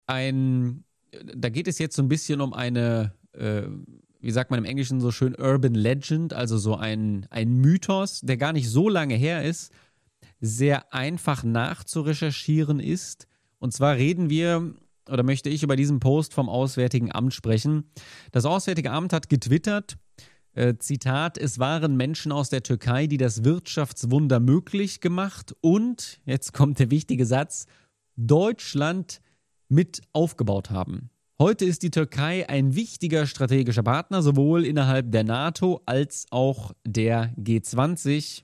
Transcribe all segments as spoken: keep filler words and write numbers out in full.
ein, da geht es jetzt so ein bisschen um eine, äh, wie sagt man im Englischen so schön, Urban Legend, also so ein, ein Mythos, der gar nicht so lange her ist, sehr einfach nachzurecherchieren ist. Und zwar reden wir, oder möchte ich über diesen Post vom Auswärtigen Amt sprechen. Das Auswärtige Amt hat getwittert, äh, Zitat, es waren Menschen aus der Türkei, die das Wirtschaftswunder möglich gemacht und, jetzt kommt der wichtige Satz, Deutschland mit aufgebaut haben. Heute ist die Türkei ein wichtiger strategischer Partner, sowohl innerhalb der NATO als auch der G zwanzig.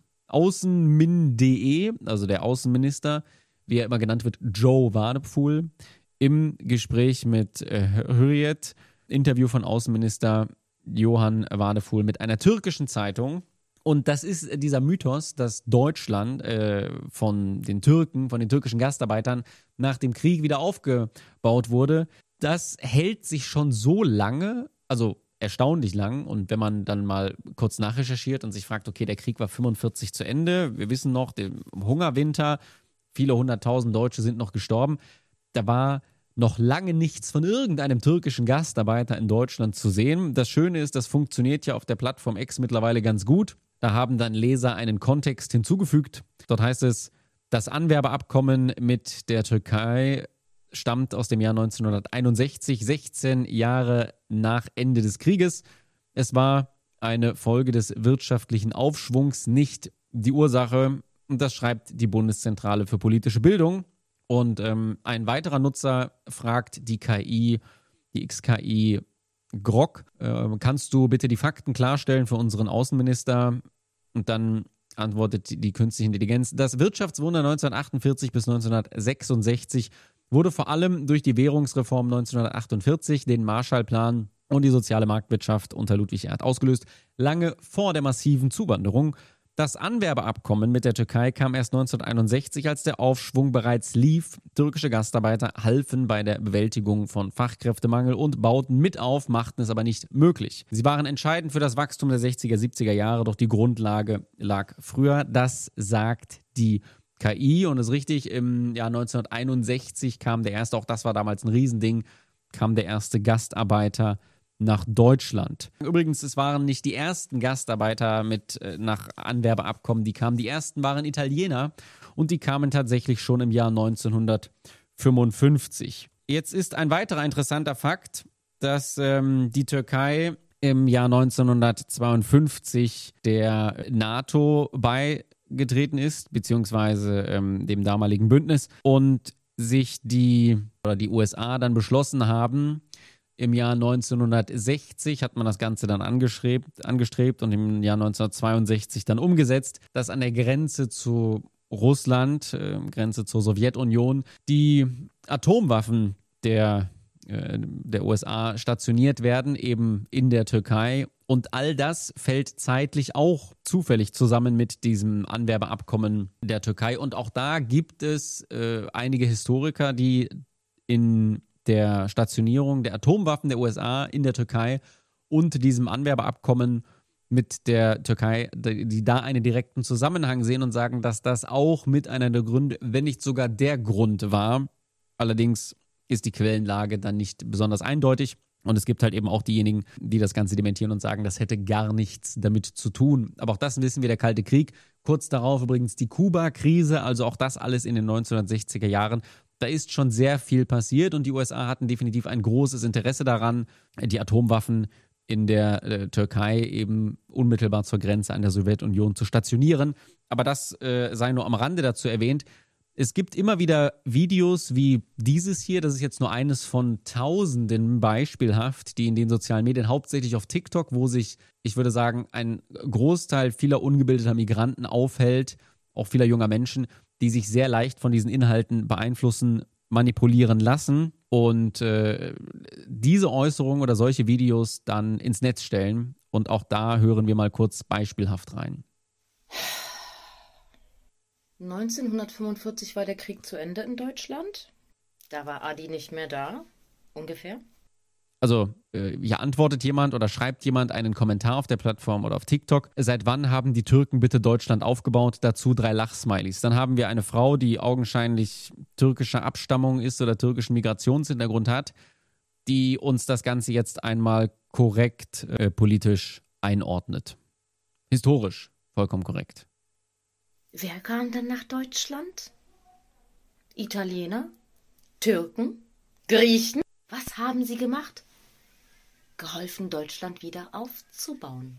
Außenmin.de, also der Außenminister, wie er immer genannt wird, Joe Vadapful, im Gespräch mit äh, Hürriyet, Interview von Außenminister Johann Vadapful mit einer türkischen Zeitung. Und das ist dieser Mythos, dass Deutschland äh, von den Türken, von den türkischen Gastarbeitern nach dem Krieg wieder aufgebaut wurde. Das hält sich schon so lange, also erstaunlich lang. Und wenn man dann mal kurz nachrecherchiert und sich fragt, okay, der Krieg war fünfundvierzig zu Ende, wir wissen noch, der Hungerwinter, viele hunderttausend Deutsche sind noch gestorben. Da war noch lange nichts von irgendeinem türkischen Gastarbeiter in Deutschland zu sehen. Das Schöne ist, das funktioniert ja auf der Plattform X mittlerweile ganz gut. Da haben dann Leser einen Kontext hinzugefügt. Dort heißt es, das Anwerbeabkommen mit der Türkei stammt aus dem Jahr neunzehnhunderteinundsechzig, sechzehn Jahre nach Ende des Krieges. Es war eine Folge des wirtschaftlichen Aufschwungs, nicht die Ursache. Und das schreibt die Bundeszentrale für politische Bildung. Und ähm, ein weiterer Nutzer fragt die K I, die X K I Grok, äh, kannst du bitte die Fakten klarstellen für unseren Außenminister? Und dann antwortet die, die künstliche Intelligenz, das Wirtschaftswunder neunzehnhundertachtundvierzig bis neunzehnhundertsechsundsechzig wurde vor allem durch die Währungsreform neunzehnhundertachtundvierzig, den Marshallplan und die soziale Marktwirtschaft unter Ludwig Erhard ausgelöst, lange vor der massiven Zuwanderung. Das Anwerbeabkommen mit der Türkei kam erst neunzehnhunderteinundsechzig, als der Aufschwung bereits lief. Türkische Gastarbeiter halfen bei der Bewältigung von Fachkräftemangel und bauten mit auf, machten es aber nicht möglich. Sie waren entscheidend für das Wachstum der sechziger, siebziger Jahre, doch die Grundlage lag früher. Das sagt die K I und ist richtig, im Jahr neunzehnhunderteinundsechzig kam der erste, auch das war damals ein Riesending, kam der erste Gastarbeiter nach Deutschland. Übrigens, es waren nicht die ersten Gastarbeiter mit äh, nach Anwerbeabkommen, die kamen. Die ersten waren Italiener und die kamen tatsächlich schon im Jahr neunzehnhundertfünfundfünfzig. Jetzt ist ein weiterer interessanter Fakt, dass ähm, die Türkei im Jahr neunzehnhundertzweiundfünfzig der NATO beigetreten ist, beziehungsweise ähm, dem damaligen Bündnis, und sich die oder die U S A dann beschlossen haben, im Jahr neunzehnhundertsechzig hat man das Ganze dann angestrebt, angestrebt und im Jahr neunzehnhundertzweiundsechzig dann umgesetzt, dass an der Grenze zu Russland, äh, Grenze zur Sowjetunion, die Atomwaffen der, äh, der U S A stationiert werden, eben in der Türkei. Und all das fällt zeitlich auch zufällig zusammen mit diesem Anwerbeabkommen der Türkei. Und auch da gibt es äh, einige Historiker, die in der Stationierung der Atomwaffen der U S A in der Türkei und diesem Anwerbeabkommen mit der Türkei, die da einen direkten Zusammenhang sehen und sagen, dass das auch mit einer der Gründe, wenn nicht sogar der Grund war. Allerdings ist die Quellenlage dann nicht besonders eindeutig. Und es gibt halt eben auch diejenigen, die das Ganze dementieren und sagen, das hätte gar nichts damit zu tun. Aber auch das wissen wir, der Kalte Krieg. Kurz darauf übrigens die Kuba-Krise, also auch das alles in den neunzehnhundertsechziger Jahren. Da ist schon sehr viel passiert und die U S A hatten definitiv ein großes Interesse daran, die Atomwaffen in der äh, Türkei eben unmittelbar zur Grenze an der Sowjetunion zu stationieren. Aber das äh, sei nur am Rande dazu erwähnt. Es gibt immer wieder Videos wie dieses hier, das ist jetzt nur eines von Tausenden beispielhaft, die in den sozialen Medien, hauptsächlich auf TikTok, wo sich, ich würde sagen, ein Großteil vieler ungebildeter Migranten aufhält, auch vieler junger Menschen, die sich sehr leicht von diesen Inhalten beeinflussen, manipulieren lassen und äh, diese Äußerungen oder solche Videos dann ins Netz stellen. Und auch da hören wir mal kurz beispielhaft rein. neunzehnhundertfünfundvierzig war der Krieg zu Ende in Deutschland. Da war Adi nicht mehr da, ungefähr. Also äh, hier antwortet jemand oder schreibt jemand einen Kommentar auf der Plattform oder auf TikTok. Seit wann haben die Türken bitte Deutschland aufgebaut? Dazu drei Lachsmilies. Dann haben wir eine Frau, die augenscheinlich türkischer Abstammung ist oder türkischen Migrationshintergrund hat, die uns das Ganze jetzt einmal korrekt äh, politisch einordnet. Historisch vollkommen korrekt. Wer kam denn nach Deutschland? Italiener? Türken? Griechen? Was haben sie gemacht? Geholfen, Deutschland wieder aufzubauen.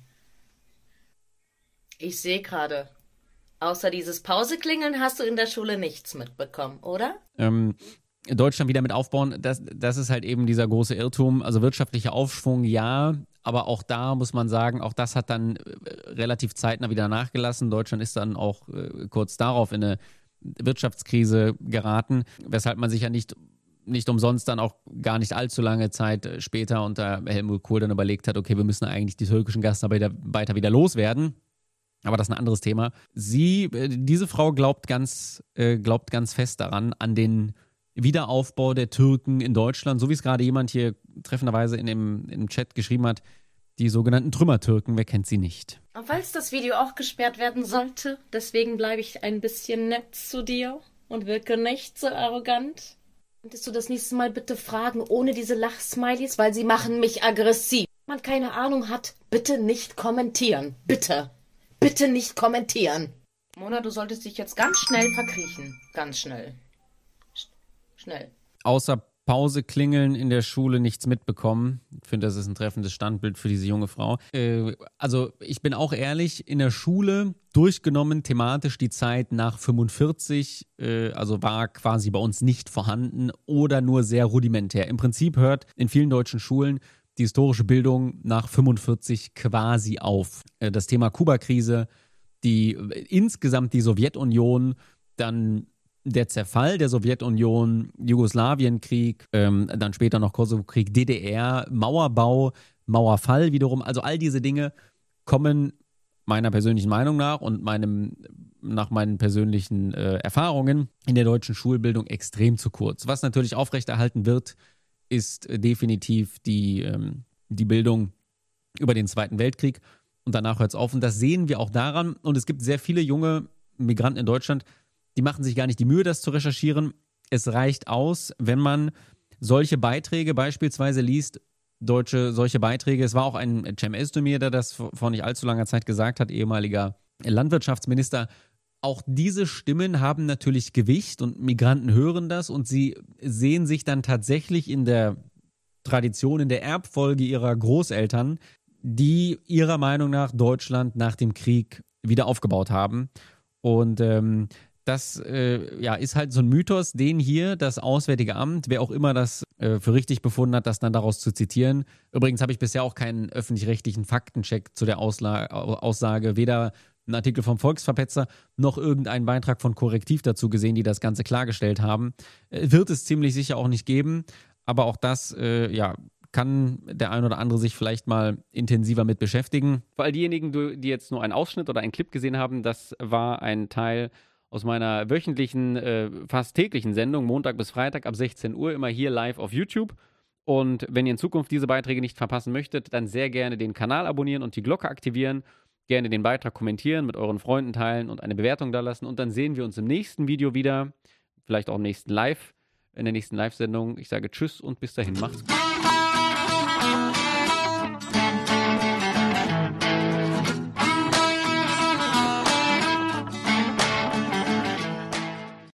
Ich sehe gerade, außer dieses Pauseklingeln hast du in der Schule nichts mitbekommen, oder? Ähm, Deutschland wieder mit aufbauen, das, das ist halt eben dieser große Irrtum. Also wirtschaftlicher Aufschwung, ja, aber auch da muss man sagen, auch das hat dann relativ zeitnah wieder nachgelassen. Deutschland ist dann auch äh, kurz darauf in eine Wirtschaftskrise geraten, weshalb man sich ja nicht nicht umsonst dann auch gar nicht allzu lange Zeit später unter Helmut Kohl dann überlegt hat, okay, wir müssen eigentlich die türkischen Gastarbeiter wieder loswerden. Aber das ist ein anderes Thema. Sie, diese Frau glaubt ganz, äh, glaubt ganz fest daran, an den Wiederaufbau der Türken in Deutschland, so wie es gerade jemand hier treffenderweise in dem, im Chat geschrieben hat, die sogenannten Trümmertürken, wer kennt sie nicht? Und falls das Video auch gesperrt werden sollte, deswegen bleibe ich ein bisschen nett zu dir und wirke nicht so arrogant. Könntest du das nächste Mal bitte fragen, ohne diese Lachsmilies, weil sie machen mich aggressiv. Wenn man keine Ahnung hat, bitte nicht kommentieren. Bitte. Bitte nicht kommentieren. Mona, du solltest dich jetzt ganz schnell verkriechen. Ganz schnell. Sch- Schnell. Außer Pause klingeln in der Schule nichts mitbekommen. Ich finde, das ist ein treffendes Standbild für diese junge Frau. Äh, also ich bin auch ehrlich, in der Schule durchgenommen thematisch die Zeit nach fünfundvierzig, äh, also war quasi bei uns nicht vorhanden oder nur sehr rudimentär. Im Prinzip hört in vielen deutschen Schulen die historische Bildung nach fünfundvierzig quasi auf. Äh, das Thema Kuba-Krise, die äh, insgesamt die Sowjetunion, dann der Zerfall der Sowjetunion, Jugoslawienkrieg, ähm, dann später noch Kosovo-Krieg, D D R, Mauerbau, Mauerfall wiederum. Also all diese Dinge kommen meiner persönlichen Meinung nach und meinem, nach meinen persönlichen äh, Erfahrungen in der deutschen Schulbildung extrem zu kurz. Was natürlich aufrechterhalten wird, ist äh, definitiv die, ähm, die Bildung über den Zweiten Weltkrieg. Und danach hört es auf. Und das sehen wir auch daran. Und es gibt sehr viele junge Migranten in Deutschland, die machen sich gar nicht die Mühe, das zu recherchieren. Es reicht aus, wenn man solche Beiträge beispielsweise liest, deutsche solche Beiträge. Es war auch ein Cem Özdemir, der das vor nicht allzu langer Zeit gesagt hat, ehemaliger Landwirtschaftsminister. Auch diese Stimmen haben natürlich Gewicht und Migranten hören das und sie sehen sich dann tatsächlich in der Tradition, in der Erbfolge ihrer Großeltern, die ihrer Meinung nach Deutschland nach dem Krieg wieder aufgebaut haben. Und ähm, Das äh, ja, ist halt so ein Mythos, den hier das Auswärtige Amt, wer auch immer das äh, für richtig befunden hat, das dann daraus zu zitieren. Übrigens habe ich bisher auch keinen öffentlich-rechtlichen Faktencheck zu der Ausla- Aussage, weder einen Artikel vom Volksverpetzer noch irgendeinen Beitrag von Korrektiv dazu gesehen, die das Ganze klargestellt haben. Äh, wird es ziemlich sicher auch nicht geben, aber auch das, äh, ja, kann der ein oder andere sich vielleicht mal intensiver mit beschäftigen. Für all diejenigen, die jetzt nur einen Ausschnitt oder einen Clip gesehen haben, das war ein Teil aus meiner wöchentlichen, äh, fast täglichen Sendung, Montag bis Freitag ab sechzehn Uhr, immer hier live auf YouTube. Und wenn ihr in Zukunft diese Beiträge nicht verpassen möchtet, dann sehr gerne den Kanal abonnieren und die Glocke aktivieren. Gerne den Beitrag kommentieren, mit euren Freunden teilen und eine Bewertung da lassen. Und dann sehen wir uns im nächsten Video wieder, vielleicht auch im nächsten Live, in der nächsten Live-Sendung. Ich sage Tschüss und bis dahin, macht's gut.